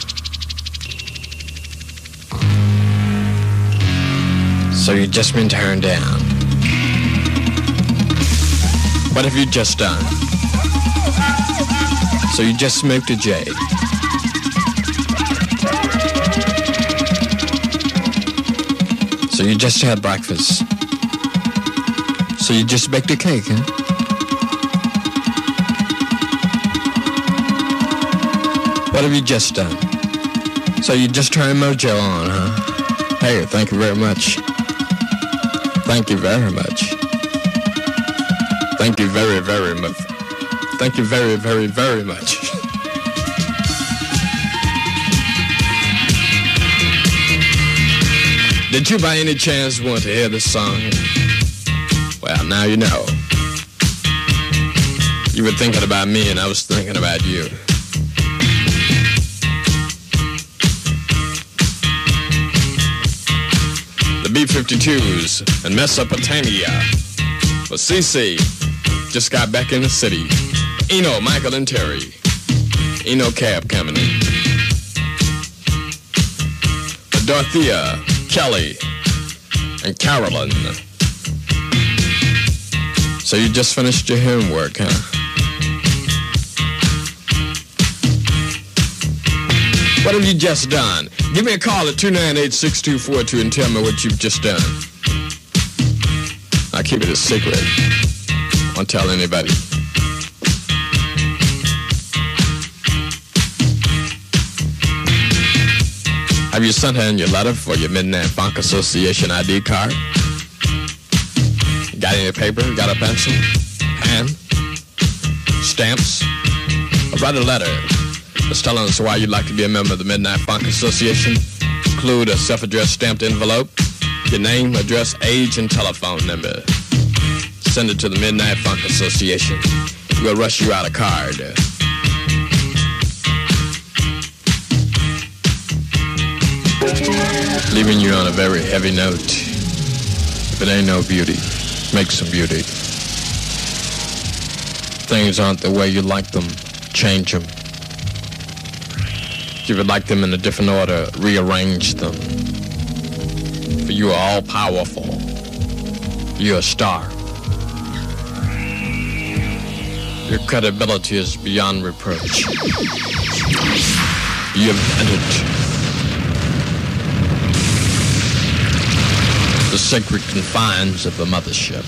So you just been turned down. What have you just done? So you just smoked a J. So you just had breakfast. So you just baked a cake, huh? What have you just done? So you just turned Mojo on, huh? Hey, thank you very much. Thank you very much. Thank you very, very much. Thank you very, very, very much. Did you by any chance want to hear this song? Well, now you know. You were thinking about me and I was thinking about you. The B fifty-twos in Mesopotamia. Well, C C just got back in the city. Eno, Michael, and Terry. Eno Cab coming in. Dorothea, Kelly, and Carolyn. So you just finished your homework, huh? What have you just done? Give me a call at two nine eight, six two four two and tell me what you've just done. I'll keep it a secret. Won't tell anybody. Have you sent her in your letter for your Midnight Funk Association I D card? Got any paper? Got a pencil? Pen? Stamps? Or write a letter just telling us why you'd like to be a member of the Midnight Funk Association. Include a self-addressed stamped envelope, your name, address, age, and telephone number. Send it to the Midnight Funk Association. We'll rush you out a card. Leaving you on a very heavy note. If it ain't no beauty, make some beauty. Things aren't the way you like them, change them. If you would like them in a different order, rearrange them. For you are all powerful. You're a star. Your credibility is beyond reproach. You have entered the sacred confines of the mothership.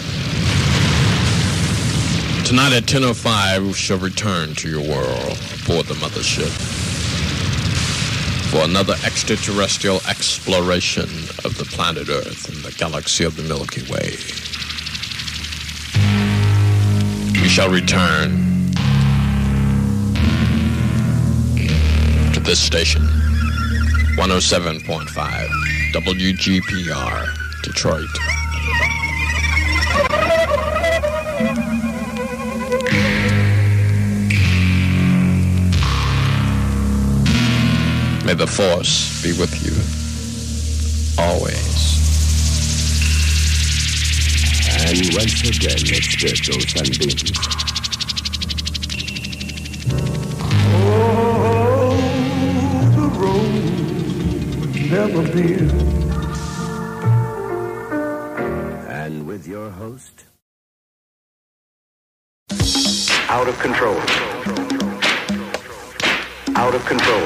Tonight at ten oh five, we shall return to your world aboard the mothership for another extraterrestrial exploration of the planet Earth and the galaxy of the Milky Way. We shall return to this station, one oh seven point five W G P R, Detroit. May the force be with you always. And once again, it's spiritual sunbeams. Oh, the road never been your host. Out of control. Out of control.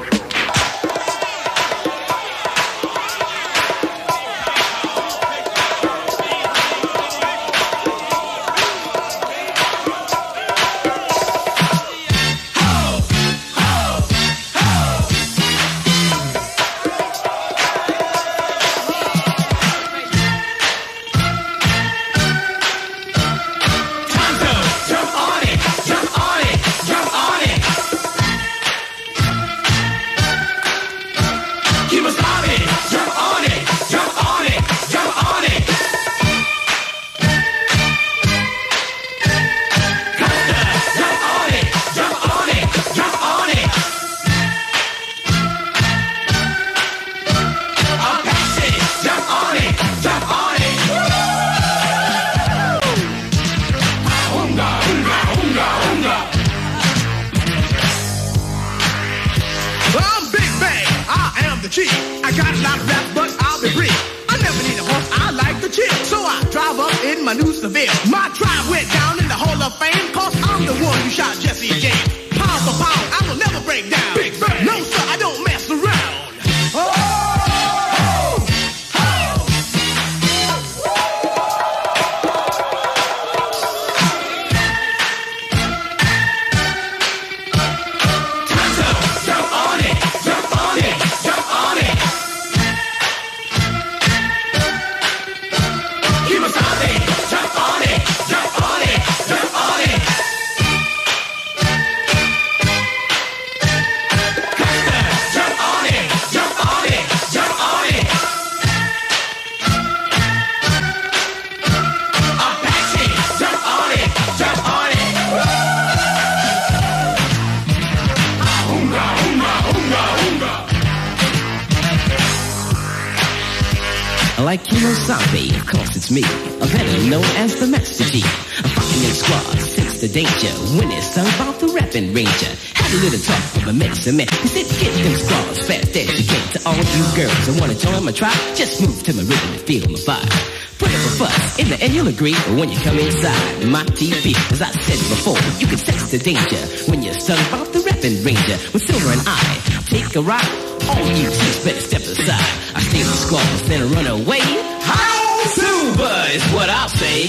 Like Kemosabe, of course it's me, a better known as the Master G. A fucking in squad, sense the danger, when it's sung about the rapping ranger. Had a little talk with my medicine man, he said get them squads fast as you can. To all you girls that wanna join my tribe, just move to my rhythm and feel my vibe. Put up a fuss, in the end you'll agree when you come inside my T V. As I said before, you can sense the danger when you're sung about the rapping ranger. With Silver and I, take a ride, all you chicks better step aside. I stay in the squads, then run away. How Silver is what I'll say.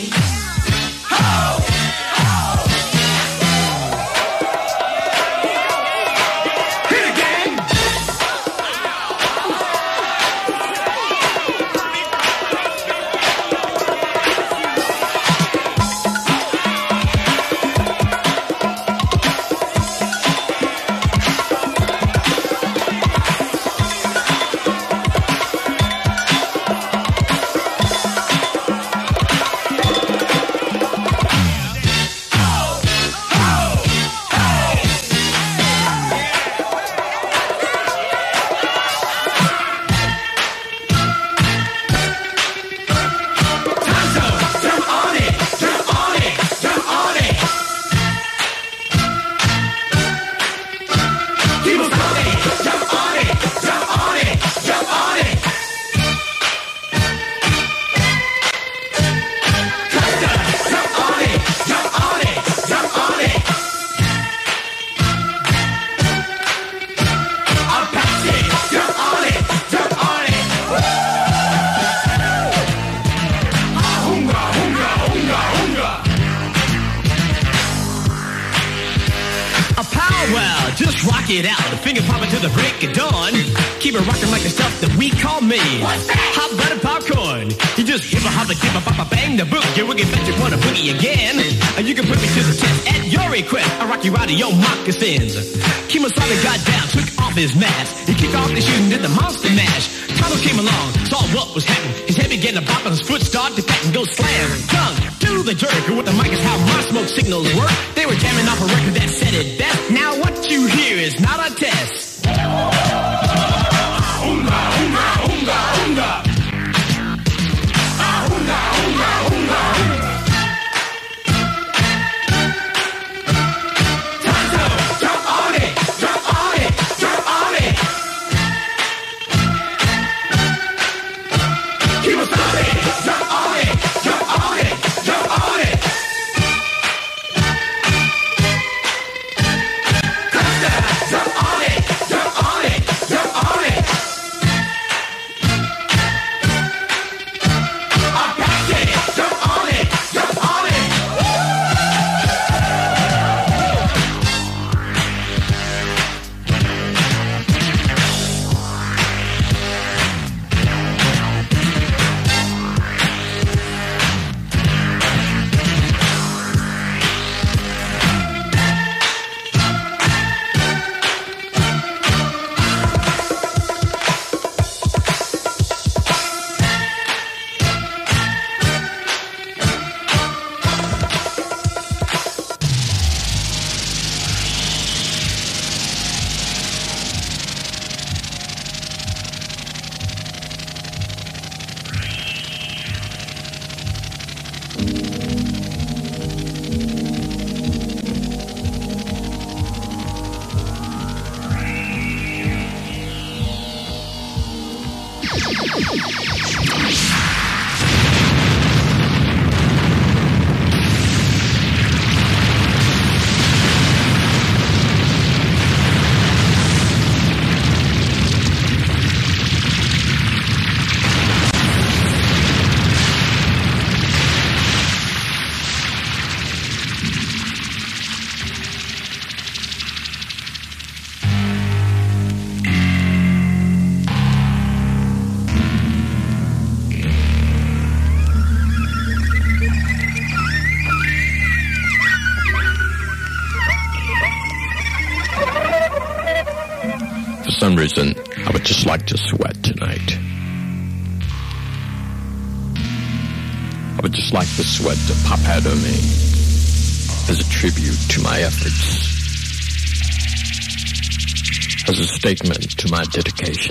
How? It out, the finger popping to the break of dawn. Keep it rocking like the stuff that we call me. What's that? Hot butter popcorn. You just hip a hop a dip a pop a bang the boogie. Wiggy bet you wanna boogie again. And you can put me to the test at your request. I rock you out of your moccasins. Kemosabe got down, took off his mask. He kicked off the shoes and did the monster mash. Tonto came along, saw what was happening. His head began to bop and his foot started to pat and go slam. Tongue to the jerk. And with the mic is how my smoke signals work. They were jamming off a record that said it best. Now what you hear is not a test. Unga, unga, unga, unga. Unga, unga, unga. Tonto, jump on it, jump on it, jump on it. Kemosabe, jump on it, jump on it. For some reason, I would just like to sweat tonight. I would just like the sweat to pop out of me as a tribute to my efforts, as a statement to my dedication,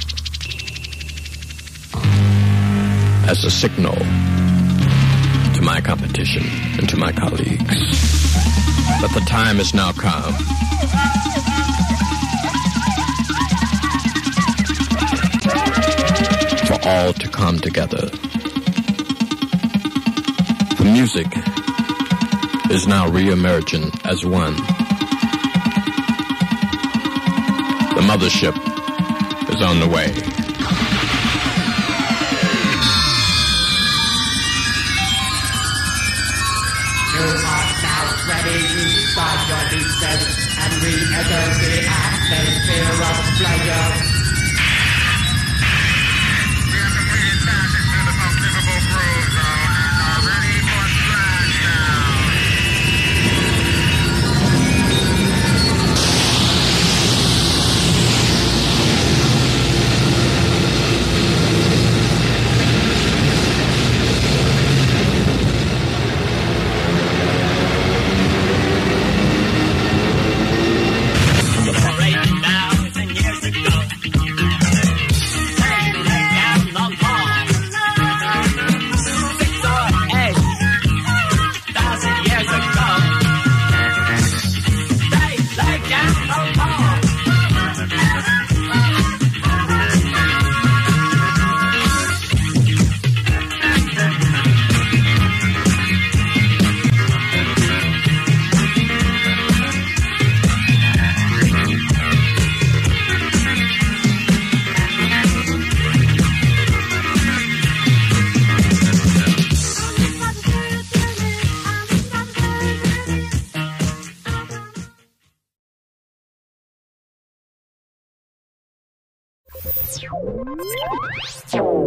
as a signal to my competition and to my colleagues that the time has now come for all to come together. The music is now re-emerging as one. The mothership is on the way. You are now ready to start your descent and re-enter the atmosphere of pleasure. We have completed passage through the most difficult groove zone and are ready for splashdown. You